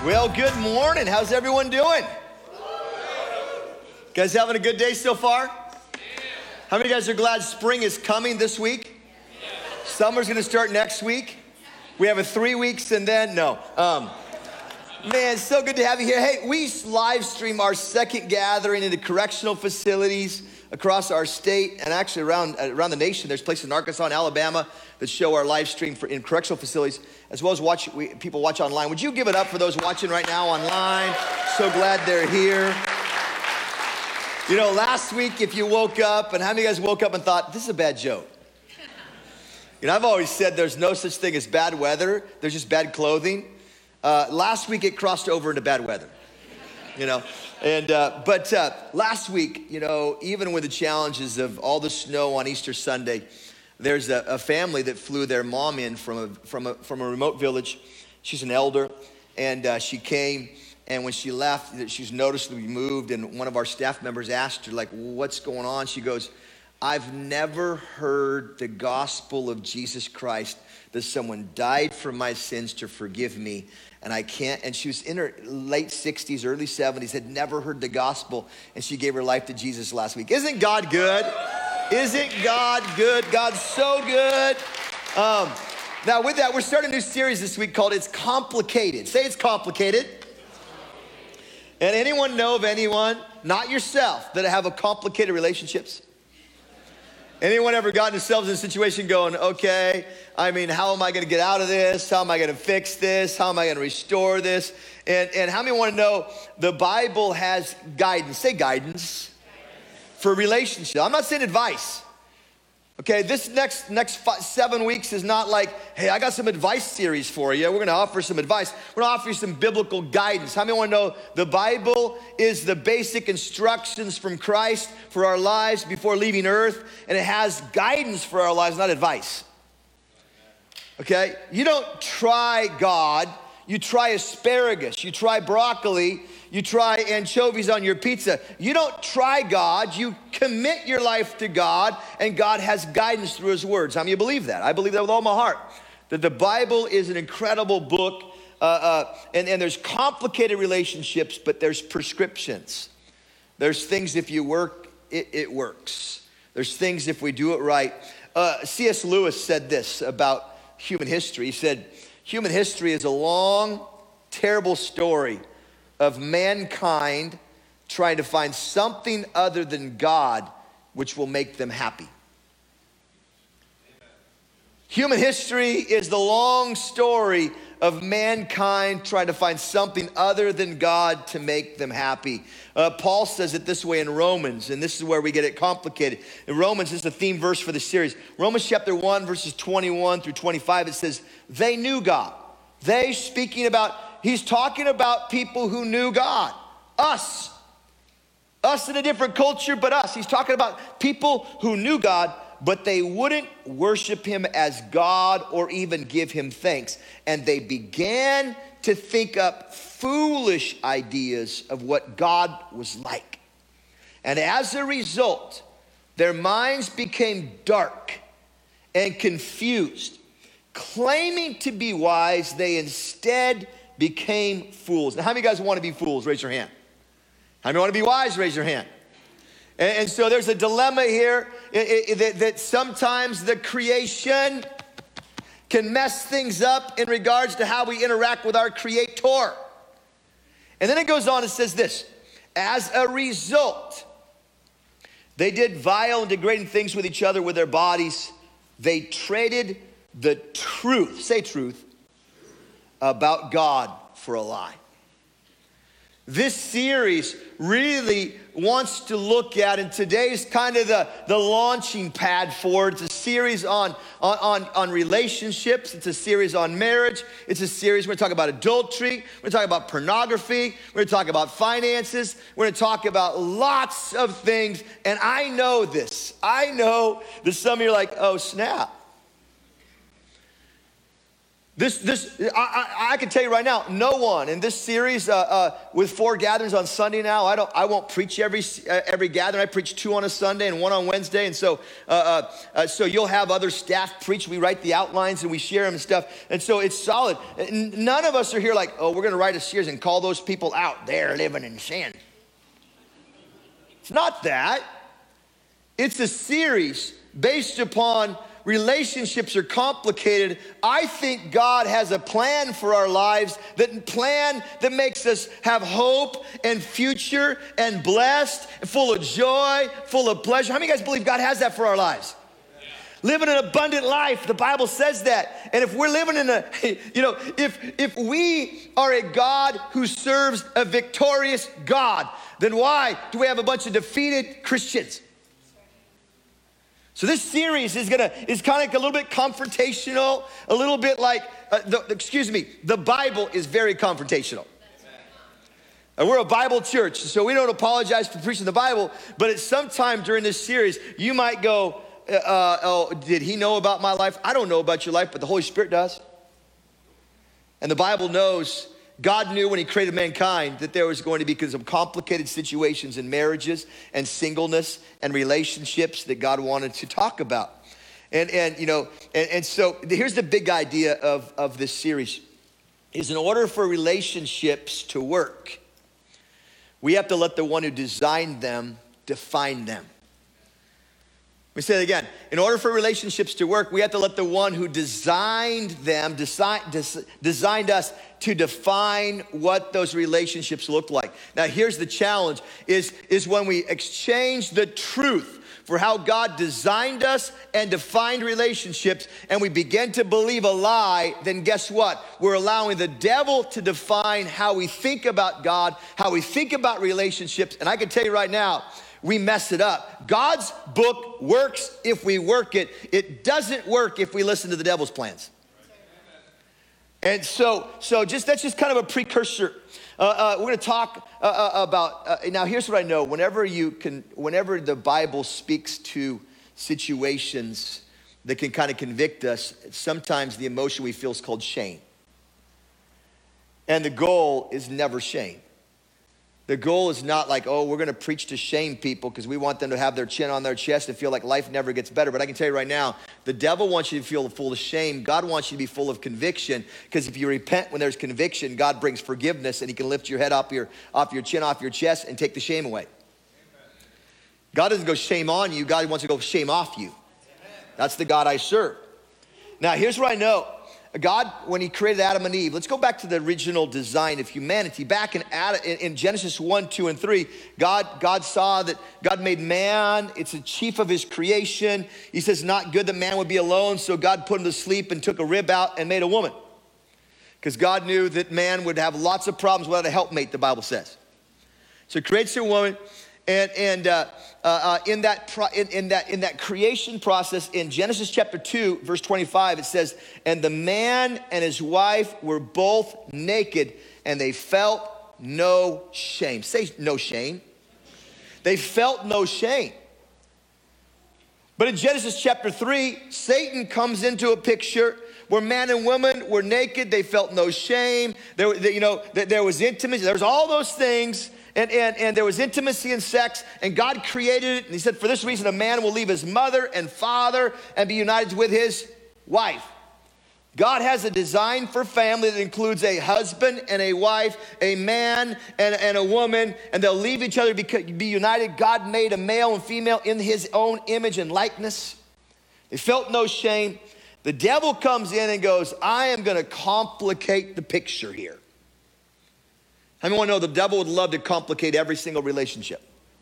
Well, good morning. How's everyone doing? Guys having a good day so far? How many of you guys are glad spring is coming this week? Summer's gonna start next week. We have a 3 weeks and then, no. Man, it's so good to have you here. Hey, we live stream our second gathering into correctional facilities across our state and actually around the nation. There's places in Arkansas and Alabama that show our live stream in correctional facilities, as well as people watch online. Would you give it up for those watching right now online? So glad they're here. You know, last week, if you woke up, and how many of you guys woke up and thought, this is a bad joke? You know, I've always said there's no such thing as bad weather. There's just bad clothing. Last week, it crossed over into bad weather, you know. But last week, you know, even with the challenges of all the snow on Easter Sunday, there's a family that flew their mom in from a remote village. She's an elder, and she came, and when she left, she's noticeably moved, and one of our staff members asked her, like, what's going on? She goes, I've never heard the gospel of Jesus Christ, that someone died for my sins to forgive me, and I can't, and she was in her late 60s, early 70s, had never heard the gospel, and she gave her life to Jesus last week. Isn't God good? Isn't God good? God's so good. Now with that, we're starting a new series this week called It's Complicated. Say it's complicated. And anyone know of anyone, not yourself, that have a complicated relationships? Anyone ever gotten themselves in a situation going, okay, I mean, how am I gonna get out of this? How am I gonna fix this? How am I gonna restore this? And how many wanna know the Bible has guidance? Say guidance. For relationship. I'm not saying advice. Okay, this next 7 weeks is not like, hey, I got some advice series for you. We're gonna offer some advice. We're gonna offer you some biblical guidance. How many wanna know the Bible is the basic instructions from Christ for our lives before leaving earth, and it has guidance for our lives, not advice. Okay, you don't try God, you try asparagus, you try broccoli, you try anchovies on your pizza. You don't try God, you commit your life to God, and God has guidance through his words. How many of you believe that? I believe that with all my heart. That the Bible is an incredible book, and there's complicated relationships, but there's prescriptions. There's things if you work, it works. There's things if we do it right. C.S. Lewis said this about human history. He said, human history is a long, terrible story of mankind trying to find something other than God which will make them happy. Human history is the long story of mankind trying to find something other than God to make them happy. Paul says it this way in Romans, and this is where we get it complicated. In Romans, this is the theme verse for the series. Romans chapter 1, verses 21 through 25, it says, they knew God. They, speaking about, he's talking about people who knew God. Us in a different culture, but us. He's talking about people who knew God, but they wouldn't worship him as God or even give him thanks. And they began to think up foolish ideas of what God was like. And as a result, their minds became dark and confused. Claiming to be wise, they instead became fools. Now, how many of you guys want to be fools? Raise your hand. How many want to be wise? Raise your hand. And so there's a dilemma here that sometimes the creation can mess things up in regards to how we interact with our Creator. And then it goes on and says this, as a result, they did vile and degrading things with each other with their bodies. They traded the truth, say truth, about God for a lie. This series really wants to look at, and today's kind of the launching pad for it. It's a series on relationships. It's a series on marriage. It's a series, we're going to talk about adultery. We're going to talk about pornography. We're going to talk about finances. We're going to talk about lots of things. And I know this. I know that some of you are like, oh, snap. I can tell you right now, no one in this series with 4 gatherings on Sunday now. I won't preach every gathering. I preach 2 on a Sunday and 1 on Wednesday, and so you'll have other staff preach. We write the outlines and we share them and stuff, and so it's solid. None of us are here like, oh, we're going to write a series and call those people out. They're living in sin. It's not that. It's a series based upon relationships are complicated. I think God has a plan for our lives, that makes us have hope and future and blessed, full of joy, full of pleasure. How many of you guys believe God has that for our lives? Yeah. Living an abundant life, the Bible says that. And if we're living in if we are a God who serves a victorious God, then why do we have a bunch of defeated Christians? So this series is kind of like a little bit confrontational, a little bit like, the Bible is very confrontational. And we're a Bible church, so we don't apologize for preaching the Bible, but at some time during this series, you might go, oh, did he know about my life? I don't know about your life, but the Holy Spirit does. And the Bible knows, God knew when he created mankind that there was going to be some complicated situations in marriages and singleness and relationships that God wanted to talk about. And so here's the big idea of this series is in order for relationships to work, we have to let the one who designed them define them. Let me say it again. In order for relationships to work, we have to let the one who designed them, designed us to define what those relationships look like. Now, here's the challenge, is when we exchange the truth for how God designed us and defined relationships, and we begin to believe a lie, then guess what? We're allowing the devil to define how we think about God, how we think about relationships, and I can tell you right now, we mess it up. God's book works if we work it. It doesn't work if we listen to the devil's plans. And so that's just kind of a precursor. We're going to talk about, now here's what I know. Whenever the Bible speaks to situations that can kind of convict us, sometimes the emotion we feel is called shame. And the goal is never shame. The goal is not like, oh, we're going to preach to shame people because we want them to have their chin on their chest and feel like life never gets better. But I can tell you right now, the devil wants you to feel full of shame. God wants you to be full of conviction, because if you repent when there's conviction, God brings forgiveness, and he can lift your head off your chin, off your chest, and take the shame away. Amen. God doesn't go shame on you. God wants to go shame off you. Amen. That's the God I serve. Now, here's what I know. God, when he created Adam and Eve, let's go back to the original design of humanity. Back in Genesis 1, 2, and 3, God saw that God made man. It's the chief of his creation. He says, not good that man would be alone, so God put him to sleep and took a rib out and made a woman. Because God knew that man would have lots of problems without a helpmate, the Bible says. So he creates a woman. And in that creation process, in Genesis chapter 2, verse 25, it says, and the man and his wife were both naked, and they felt no shame. Say no shame. They felt no shame. But in Genesis chapter 3, Satan comes into a picture where man and woman were naked. They felt no shame. There was intimacy. There was all those things. And there was intimacy and sex, and God created it. And he said, for this reason, a man will leave his mother and father and be united with his wife. God has a design for family that includes a husband and a wife, a man and a woman, and they'll leave each other, be united. God made a male and female in his own image and likeness. They felt no shame. The devil comes in and goes, I am going to complicate the picture here. How many want to know the devil would love to complicate every single relationship?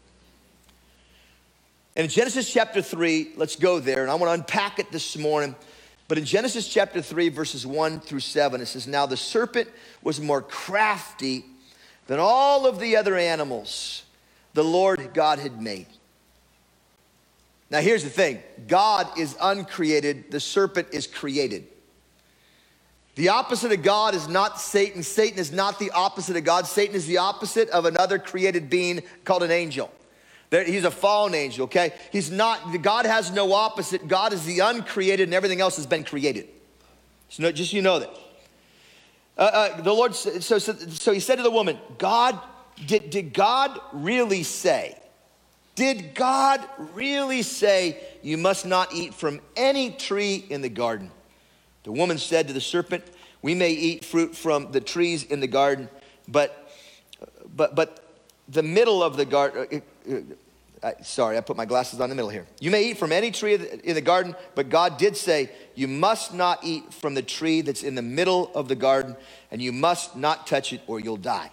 And in Genesis chapter 3, let's go there, and I want to unpack it this morning. But in Genesis chapter 3, verses 1 through 7, it says, now the serpent was more crafty than all of the other animals the Lord God had made. Now here's the thing. God is uncreated. The serpent is created. The opposite of God is not Satan. Satan is not the opposite of God. Satan is the opposite of another created being called an angel. He's a fallen angel, okay? He's not, God has no opposite. God is the uncreated, and everything else has been created. So just so you know that. The Lord, so he said to the woman, did God really say? Did God really say you must not eat from any tree in the garden? The woman said to the serpent, we may eat fruit from the trees in the garden, but the middle of the garden, sorry, I put my glasses on the middle here. You may eat from any tree in the garden, but God did say you must not eat from the tree that's in the middle of the garden, and you must not touch it or you'll die.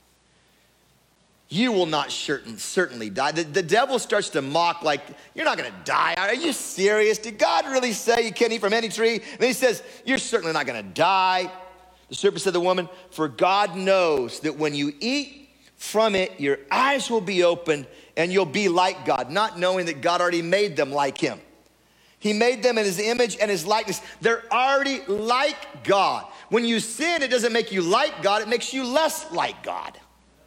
You will not certainly die. The devil starts to mock like, you're not going to die. Are you serious? Did God really say you can't eat from any tree? And then he says, you're certainly not going to die. The serpent said to the woman, for God knows that when you eat from it, your eyes will be opened and you'll be like God, not knowing that God already made them like him. He made them in his image and his likeness. They're already like God. When you sin, it doesn't make you like God. It makes you less like God.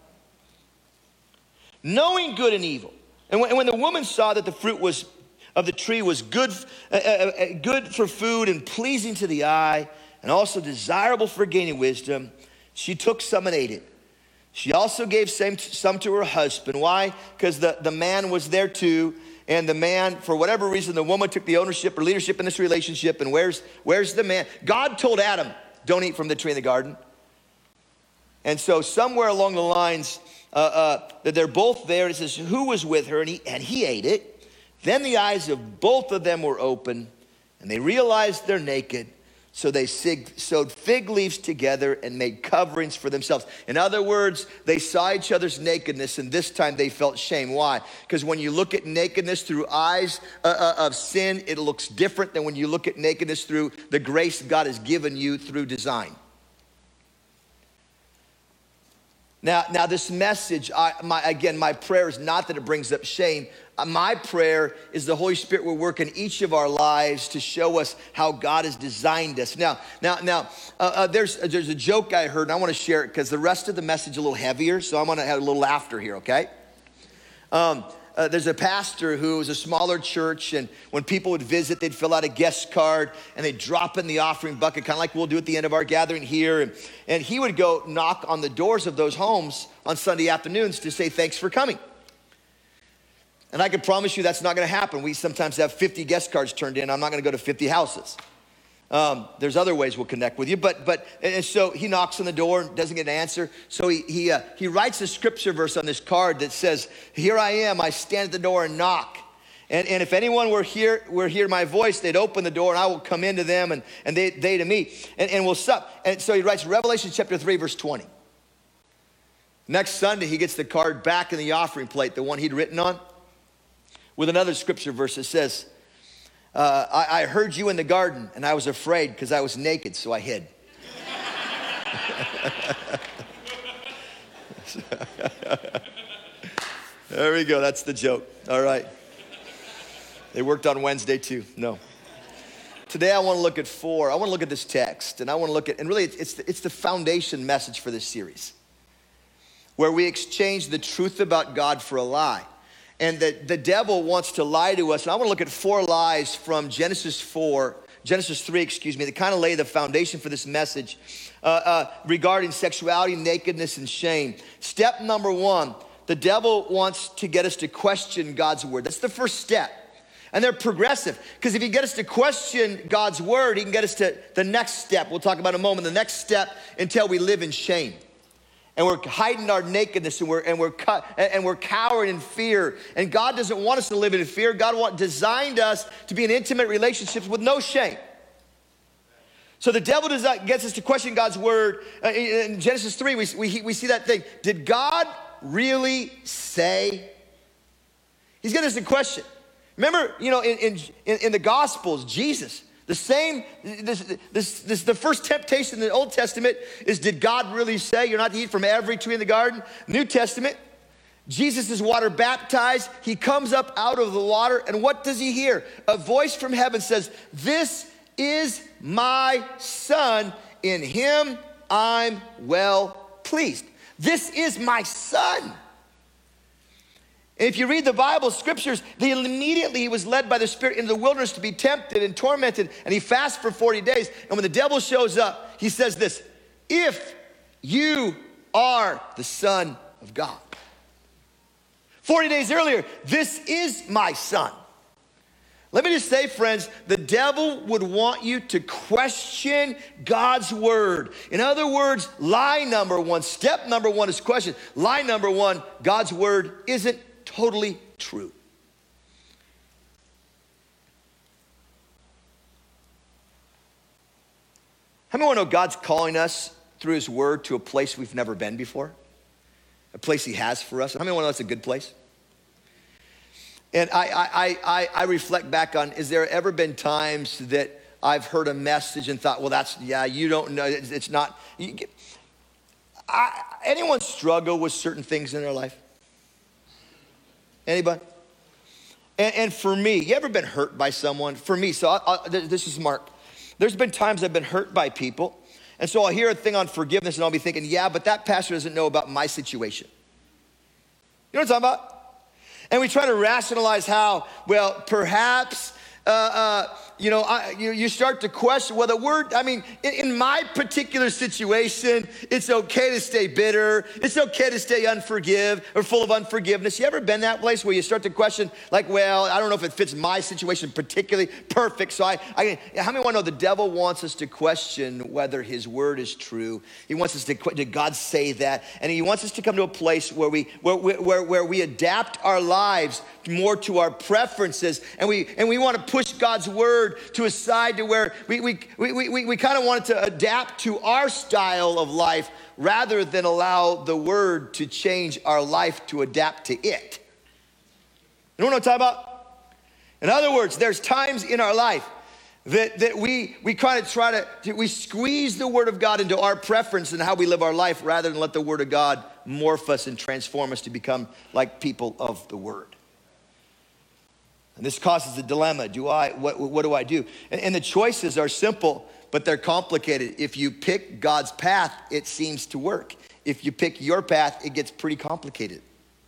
Knowing good and evil. And when the woman saw that the fruit of the tree was good for food and pleasing to the eye and also desirable for gaining wisdom, she took some and ate it. She also gave some to her husband. Why? Because the man was there too. And the man, for whatever reason, the woman took the ownership or leadership in this relationship. And where's the man? God told Adam, don't eat from the tree in the garden. And so somewhere along the lines, that they're both there. And it says, who was with her? And he ate it. Then the eyes of both of them were open, and they realized they're naked. So they sewed fig leaves together and made coverings for themselves. In other words, they saw each other's nakedness, and this time they felt shame. Why? Because when you look at nakedness through eyes of sin, it looks different than when you look at nakedness through the grace God has given you through design. Now this message, my prayer is not that it brings up shame. My prayer is the Holy Spirit will work in each of our lives to show us how God has designed us. Now, there's a joke I heard, and I want to share it because the rest of the message is a little heavier, so I'm going to have a little laughter here, okay? There's a pastor who was a smaller church, and when people would visit, they'd fill out a guest card, and they'd drop in the offering bucket, kind of like we'll do at the end of our gathering here. And he would go knock on the doors of those homes on Sunday afternoons to say, thanks for coming. And I can promise you that's not going to happen. We sometimes have 50 guest cards turned in. I'm not going to go to 50 houses. There's other ways we'll connect with you, and so he knocks on the door and doesn't get an answer. So he writes a scripture verse on this card that says, here I am, I stand at the door and knock. And if anyone were hear my voice, they'd open the door and I will come into them and they to me and we'll sup. And so he writes Revelation chapter 3, verse 20. Next Sunday, he gets the card back in the offering plate, the one he'd written on, with another scripture verse that says, I heard you in the garden, and I was afraid because I was naked, so I hid. There we go. That's the joke. All right. They worked on Wednesday too. No. Today I want to look at 4. I want to look at this text, and I want to look at, and really it's the foundation message for this series, where we exchange the truth about God for a lie. And the devil wants to lie to us. And I want to look at 4 lies from Genesis 3, that kind of lay the foundation for this message regarding sexuality, nakedness, and shame. Step number 1, the devil wants to get us to question God's word. That's the first step. And they're progressive, because if he get us to question God's word, he can get us to the next step. We'll talk about in a moment, the next step until we live in shame. And we're hiding our nakedness, and we're cowering in fear. And God doesn't want us to live in fear. God designed us to be in intimate relationships with no shame. So the devil gets us to question God's word. In Genesis 3, we see that thing. Did God really say? He's getting us to question. Remember, in the Gospels, Jesus, the first temptation in the Old Testament is, did God really say you're not to eat from every tree in the garden? New Testament, Jesus is water baptized. He comes up out of the water, and what does he hear? A voice from heaven says, this is my son, in him I'm well pleased. This is my son. And if you read the Bible, scriptures, immediately he was led by the Spirit into the wilderness to be tempted and tormented, and he fasted for 40 days. And when the devil shows up, he says this, if you are the Son of God. 40 days earlier, this is my son. Let me just say, friends, the devil would want you to question God's word. In other words, lie number one, step number one is question. Lie number one, God's word isn't totally true. How many want to know God's calling us through his word to a place we've never been before? A place he has for us. How many want to know that's a good place? And I reflect back on, is there ever been times that I've heard a message and thought, well, you don't know, it's not. Anyone struggle with certain things in their life? Anybody? And for me, you ever been hurt by someone? For me, this is Mark. There's been times I've been hurt by people. And so I'll hear a thing on forgiveness and I'll be thinking, yeah, but that pastor doesn't know about my situation. You know what I'm talking about? And we try to rationalize how, well, perhaps, you start to question, well, the word, in my particular situation, it's okay to stay bitter. It's okay to stay full of unforgiveness. You ever been that place where you start to question, like, well, I don't know if it fits my situation particularly perfect. So how many want to know the devil wants us to question whether his word is true? He wants us did God say that? And he wants us to come to a place where we adapt our lives more to our preferences, and we want to push God's word to a side to where we kind of want it to adapt to our style of life rather than allow the word to change our life to adapt to it. You know what I'm talking about? In other words, there's times in our life that we kind of we squeeze the word of God into our preference and how we live our life rather than let the word of God morph us and transform us to become like people of the word. And this causes a dilemma. What do I do? And the choices are simple, but they're complicated. If you pick God's path, it seems to work. If you pick your path, it gets pretty complicated.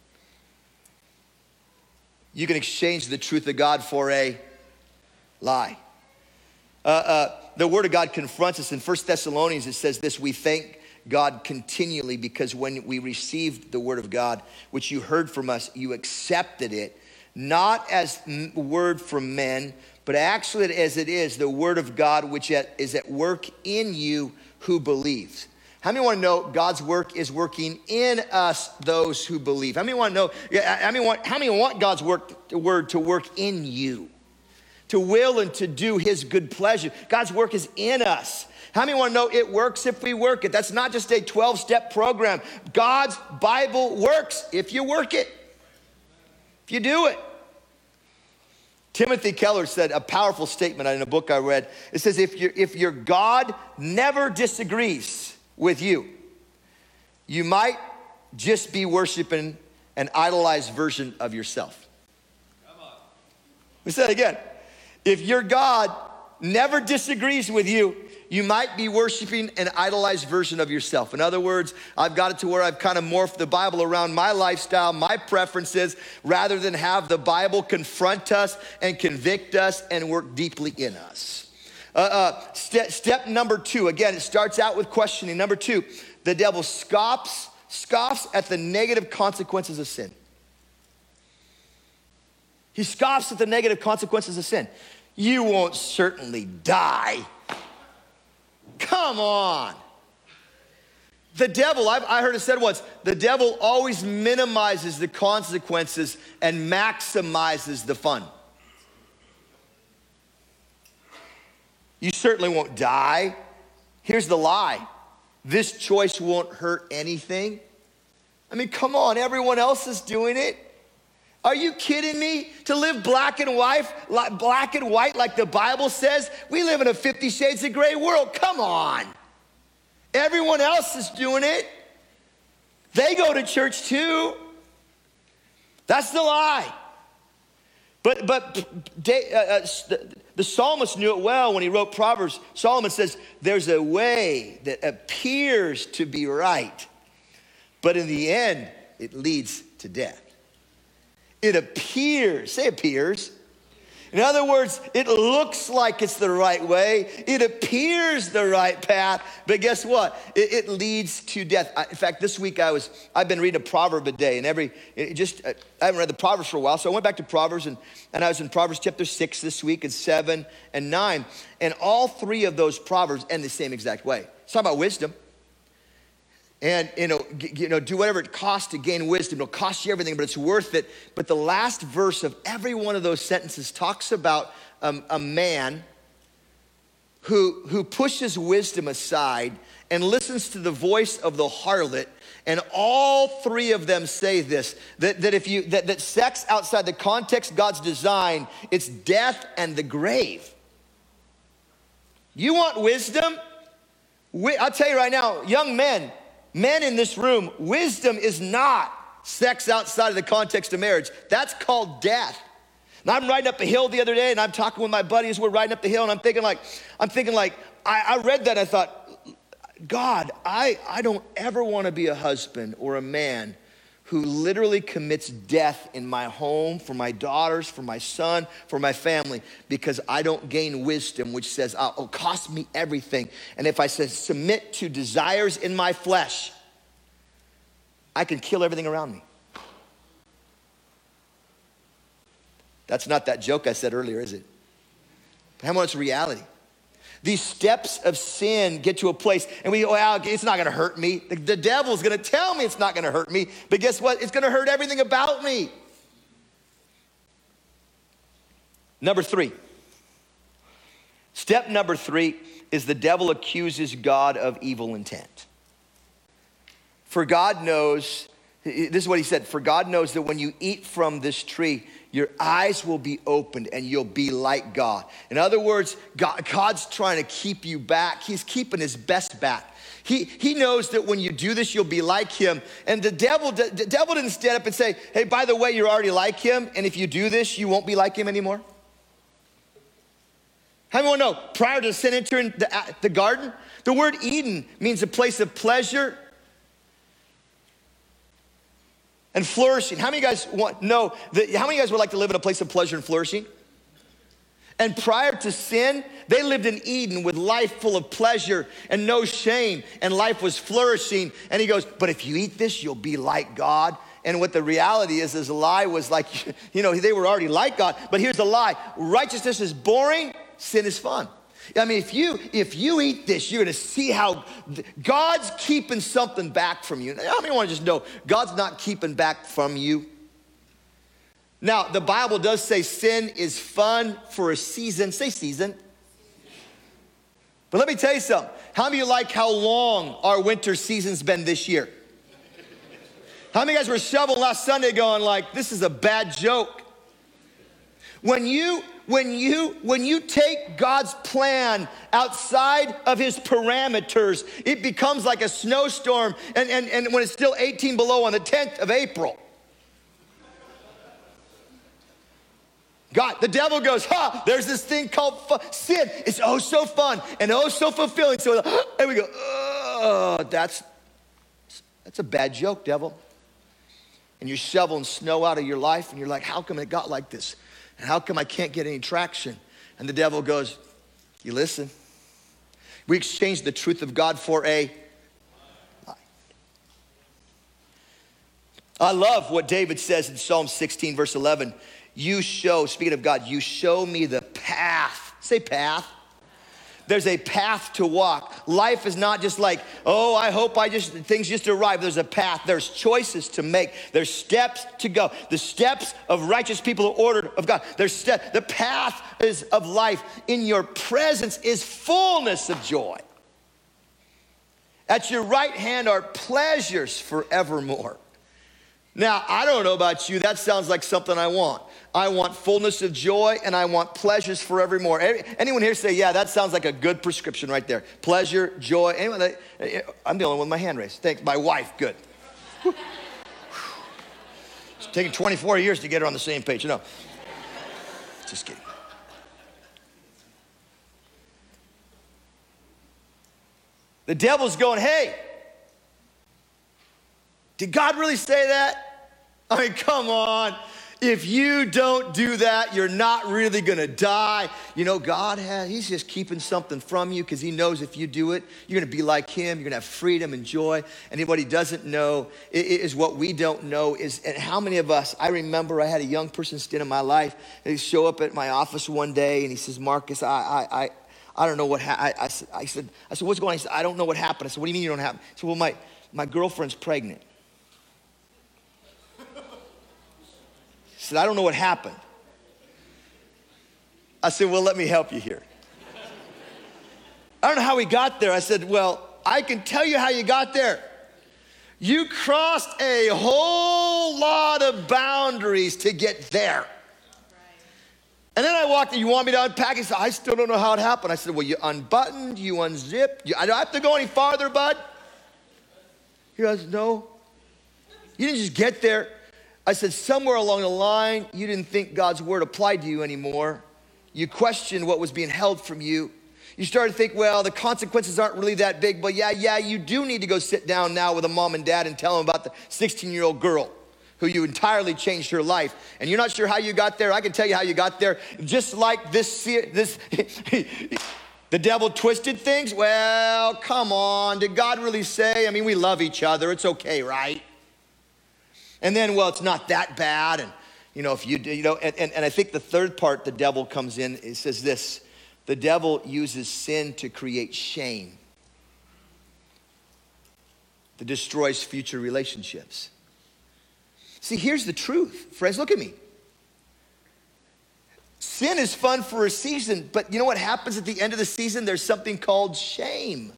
You can exchange the truth of God for a lie. The word of God confronts us. In 1 Thessalonians, it says this, we thank God continually because when we received the word of God, which you heard from us, you accepted it, not as word from men, but actually as it is the word of God, which is at work in you who believe. How many want to know God's work is working in us, those who believe? How many want to know, how many want God's word to work in you? To will and to do his good pleasure. God's work is in us. How many want to know it works if we work it? That's not just a 12-step program. God's Bible works if you work it. If you do it. Timothy Keller said a powerful statement in a book I read. It says, if your God never disagrees with you, you might just be worshiping an idolized version of yourself. Come on. Let me say it again. If your God never disagrees with you, you might be worshiping an idolized version of yourself. In other words, I've got it to where I've kind of morphed the Bible around my lifestyle, my preferences, rather than have the Bible confront us and convict us and work deeply in us. Step number 2, again, it starts out with questioning. Number 2, the devil scoffs at the negative consequences of sin. He scoffs at the negative consequences of sin. You won't certainly die. Come on. The devil, I heard it said once, the devil always minimizes the consequences and maximizes the fun. You certainly won't die. Here's the lie. This choice won't hurt anything. I mean, come on, everyone else is doing it. Are you kidding me? To live black and white like the Bible says? We live in a 50 Shades of Grey world. Come on. Everyone else is doing it. They go to church too. That's the lie. But the psalmist knew it well when he wrote Proverbs. Solomon says, there's a way that appears to be right, but in the end, it leads to death. It appears, say appears. In other words, it looks like it's the right way. It appears the right path, but guess what? It leads to death. In fact, this week I've been reading a proverb a day, and I haven't read the Proverbs for a while, so I went back to Proverbs, and I was in Proverbs chapter 6 this week, and 7 and 9, and all three of those proverbs end the same exact way. It's talking about wisdom. And, do whatever it costs to gain wisdom. It'll cost you everything, but it's worth it. But the last verse of every one of those sentences talks about a man who pushes wisdom aside and listens to the voice of the harlot. And all three of them say this, that sex outside the context of God's design, it's death and the grave. You want wisdom? I'll tell you right now, young men in this room, wisdom is not sex outside of the context of marriage. That's called death. And I'm riding up a hill the other day, and I'm talking with my buddies. We're riding up the hill, and I'm thinking like, I read that, and I thought, God, I don't ever want to be a husband or a man who literally commits death in my home, for my daughters, for my son, for my family, because I don't gain wisdom, which says, it'll cost me everything. And if I submit to desires in my flesh, I can kill everything around me. That's not that joke I said earlier, is it? How much reality? These steps of sin get to a place and we go, well, it's not gonna hurt me. The devil's gonna tell me it's not gonna hurt me, but guess what? It's gonna hurt everything about me. Number 3. Step number 3 is the devil accuses God of evil intent. For God knows, this is what he said, for God knows that when you eat from this tree, your eyes will be opened and you'll be like God. In other words, God's trying to keep you back. He's keeping his best back. He knows that when you do this, you'll be like him. And the devil didn't stand up and say, hey, by the way, you're already like him. And if you do this, you won't be like him anymore. How many want to know, prior to sin entering the garden, the word Eden means a place of pleasure and flourishing. How many of you guys how many of you guys would like to live in a place of pleasure and flourishing? And prior to sin, they lived in Eden with life full of pleasure and no shame, and life was flourishing. And he goes, but if you eat this, you'll be like God. And what the reality is a lie was like, they were already like God, but here's the lie. Righteousness is boring, sin is fun. I mean, if you eat this, you're gonna see how God's keeping something back from you. How many want to just know God's not keeping back from you? Now, the Bible does say sin is fun for a season. Say season. But let me tell you something. How many of you like how long our winter season's been this year? How many of you guys were shoveling last Sunday going like, this is a bad joke? When you take God's plan outside of his parameters, it becomes like a snowstorm and when it's still 18 below on the 10th of April. God, the devil goes, there's this thing called sin. It's oh so fun and oh so fulfilling. So and we go, that's a bad joke, devil. And you're shoveling snow out of your life and you're like, how come it got like this? And how come I can't get any traction? And the devil goes, you listen. We exchanged the truth of God for a lie. I love what David says in Psalm 16, verse 11. You show, speaking of God, you show me the path. Say path. There's a path to walk. Life is not just like, I hope things just arrive. There's a path. There's choices to make. There's steps to go. The steps of righteous people are ordered of God. The path is of life. In your presence is fullness of joy. At your right hand are pleasures forevermore. Now, I don't know about you. That sounds like something I want. I want fullness of joy and I want pleasures forevermore. Anyone here say, yeah, that sounds like a good prescription right there. Pleasure, joy. Anyone? I'm the only one with my hand raised. Thanks. My wife, good. It's taken 24 years to get her on the same page. No, just kidding. The devil's going, hey, did God really say that? I mean, come on. If you don't do that, you're not really gonna die. You know, he's just keeping something from you because he knows if you do it, you're gonna be like him. You're gonna have freedom and joy. And what he doesn't know is what we don't know is, and how many of us, I remember I had a young person stand in my life, and he show up at my office one day and he says, Marcus, I don't know what happened. I said, what's going on? He said, I don't know what happened. I said, what do you mean you don't happen? He said, well, my girlfriend's pregnant. He said, I don't know what happened. I said, well, let me help you here. I don't know how we got there. I said, well, I can tell you how you got there. You crossed a whole lot of boundaries to get there. And then I walked in, you want me to unpack? He said, I still don't know how it happened. I said, well, you unbuttoned, you unzipped. I don't have to go any farther, bud. He goes, no. You didn't just get there. I said, somewhere along the line, you didn't think God's word applied to you anymore. You questioned what was being held from you. You started to think, well, the consequences aren't really that big, but yeah, you do need to go sit down now with a mom and dad and tell them about the 16-year-old girl who you entirely changed her life. And you're not sure how you got there. I can tell you how you got there. Just like this the devil twisted things. Well, come on. Did God really say? I mean, we love each other. It's okay, right? And then, well, it's not that bad. And, you know, if you do, you know, and I think the third part the devil comes in, it says this: the devil uses sin to create shame that destroys future relationships. See, here's the truth. Friends, look at me. Sin is fun for a season, but you know what happens at the end of the season? There's something called shame.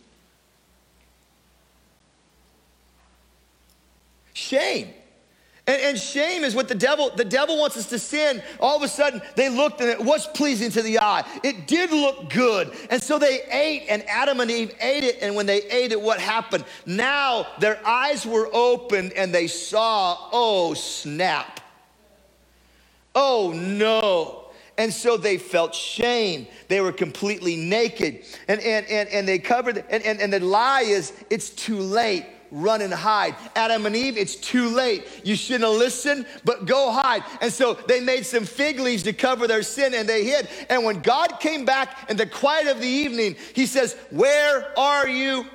Shame. And shame is what the devil wants us to sin. All of a sudden, they looked and it was pleasing to the eye. It did look good. And so they ate, and Adam and Eve ate it. And when they ate it, what happened? Now their eyes were opened and they saw, oh, snap. Oh, no. And so they felt shame. They were completely naked. And they covered, and the lie is, it's too late. Run and hide. Adam and Eve, it's too late. You shouldn't have listened, but go hide. And so they made some fig leaves to cover their sin, and they hid. And when God came back in the quiet of the evening, he says, where are you?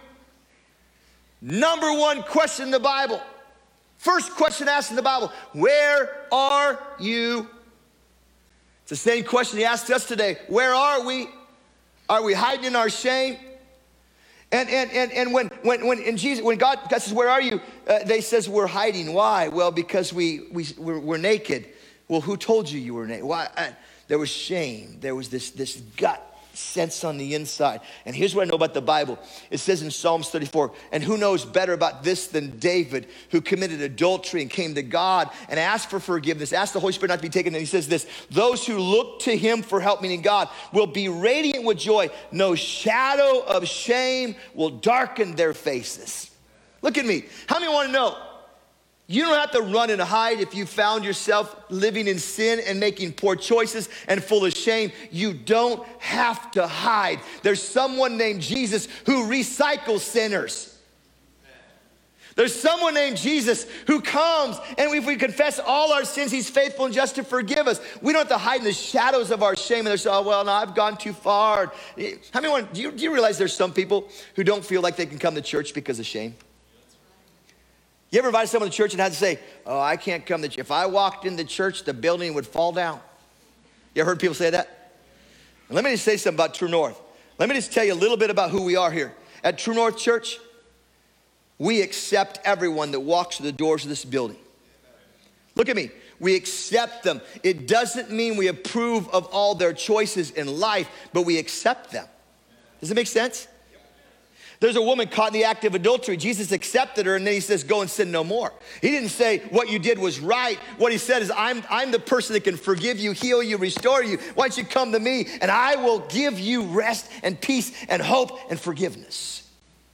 Number one question in the Bible. First question asked in the Bible, where are you? It's the same question he asked us today. Where are we? Are we hiding in our shame? And when God says, where are you? They says, we're hiding. Why? Well, because we're naked. Well, who told you were naked? Why? There was shame. There was this gut sense on the inside. And here's what I know about the Bible. It says in Psalms 34, and who knows better about this than David, who committed adultery and came to God and asked for forgiveness, asked the Holy Spirit not to be taken. And he says this, those who look to him for help, meaning God, will be radiant with joy. No shadow of shame will darken their faces. Look at me. How many want to know? You don't have to run and hide if you found yourself living in sin and making poor choices and full of shame. You don't have to hide. There's someone named Jesus who recycles sinners. There's someone named Jesus who comes, and if we confess all our sins, he's faithful and just to forgive us. We don't have to hide in the shadows of our shame and say, oh, well, no, I've gone too far. How many do you realize there's some people who don't feel like they can come to church because of shame? You ever invited someone to church and had to say, oh, I can't come to church. If I walked in the church, the building would fall down. You ever heard people say that? And let me just say something about True North. Let me just tell you a little bit about who we are here. At True North Church, we accept everyone that walks through the doors of this building. Look at me. We accept them. It doesn't mean we approve of all their choices in life, but we accept them. Does it make sense? There's a woman caught in the act of adultery. Jesus accepted her, and then he says, go and sin no more. He didn't say what you did was right. What he said is, I'm the person that can forgive you, heal you, restore you. Why don't you come to me, and I will give you rest and peace and hope and forgiveness.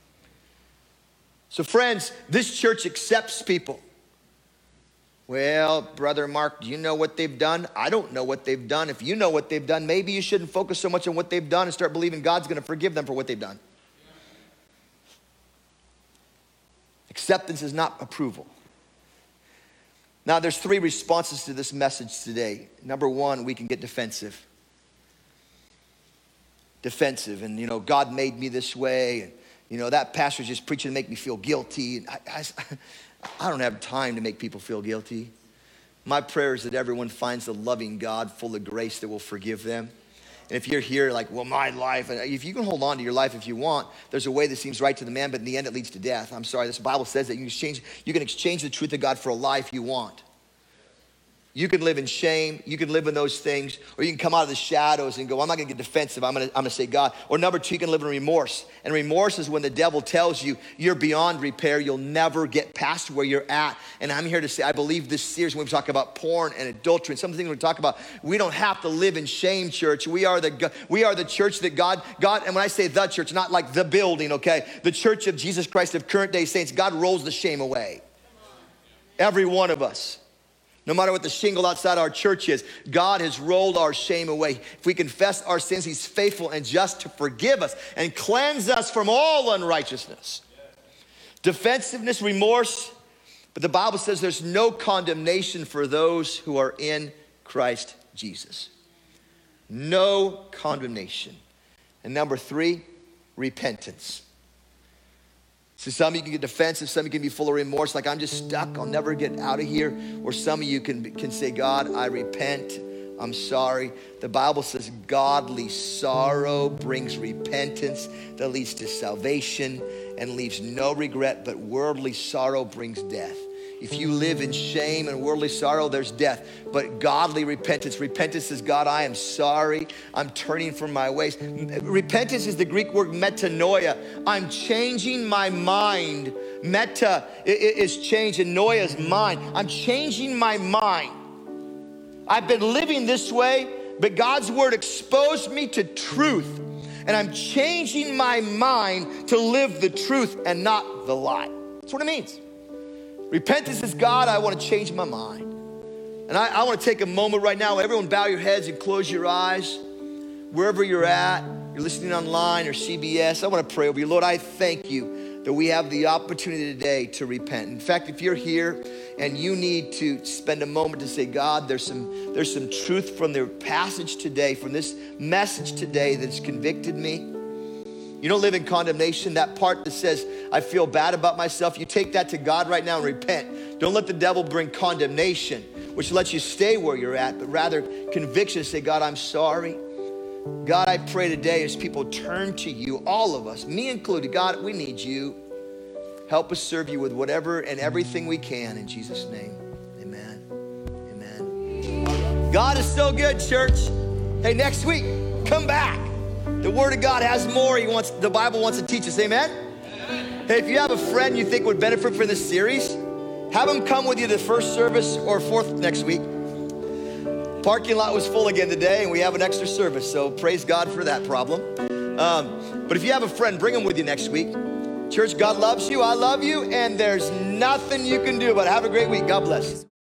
So friends, this church accepts people. Well, Brother Mark, do you know what they've done? I don't know what they've done. If you know what they've done, maybe you shouldn't focus so much on what they've done and start believing God's going to forgive them for what they've done. Acceptance is not approval. Now, there's 3 responses to this message today. Number 1, we can get defensive. Defensive, and God made me this way, and that pastor's just preaching to make me feel guilty. And I don't have time to make people feel guilty. My prayer is that everyone finds a loving God full of grace that will forgive them. And if you're here like, well, my life, and if you can hold on to your life if you want, there's a way that seems right to the man, but in the end it leads to death. I'm sorry, this Bible says that you can exchange the truth of God for a life you want. You can live in shame, you can live in those things, or you can come out of the shadows and go, I'm not gonna get defensive, I'm gonna say God. Or number 2, you can live in remorse. And remorse is when the devil tells you you're beyond repair, you'll never get past where you're at. And I'm here to say, I believe this series, when we talk about porn and adultery, and some of the things we talk about, we don't have to live in shame, church. We are the church that God, and when I say the church, not like the building, okay? The church of Jesus Christ of current day saints, God rolls the shame away. Every one of us. No matter what the shingle outside our church is, God has rolled our shame away. If we confess our sins, he's faithful and just to forgive us and cleanse us from all unrighteousness. Defensiveness, remorse, but the Bible says there's no condemnation for those who are in Christ Jesus. No condemnation. And number 3, repentance. So some of you can get defensive, some of you can be full of remorse, like I'm just stuck, I'll never get out of here. Or some of you can say, God, I repent, I'm sorry. The Bible says godly sorrow brings repentance that leads to salvation and leaves no regret, but worldly sorrow brings death. If you live in shame and worldly sorrow, there's death. But godly repentance says, God, I am sorry. I'm turning from my ways. Repentance is the Greek word metanoia. I'm changing my mind. Meta is change and noia is mind. I'm changing my mind. I've been living this way, but God's word exposed me to truth. And I'm changing my mind to live the truth and not the lie. That's what it means. Repentance is, God, I want to change my mind. And I want to take a moment right now. Everyone bow your heads and close your eyes. Wherever you're at, you're listening online or CBS, I want to pray over you. Lord, I thank you that we have the opportunity today to repent. In fact, if you're here and you need to spend a moment to say, God, there's some truth from the passage today, from this message today that's convicted me. You don't live in condemnation. That part that says, I feel bad about myself, you take that to God right now and repent. Don't let the devil bring condemnation, which lets you stay where you're at, but rather conviction. Say, God, I'm sorry. God, I pray today as people turn to you, all of us, me included, God, we need you. Help us serve you with whatever and everything we can. In Jesus' name, amen. Amen. God is so good, church. Hey, next week, come back. The Word of God has more. The Bible wants to teach us. Amen? Hey, if you have a friend you think would benefit from this series, have them come with you to the first service or 4th next week. Parking lot was full again today, and we have an extra service, so praise God for that problem. But if you have a friend, bring them with you next week. Church, God loves you, I love you, and there's nothing you can do about it. Have a great week. God bless.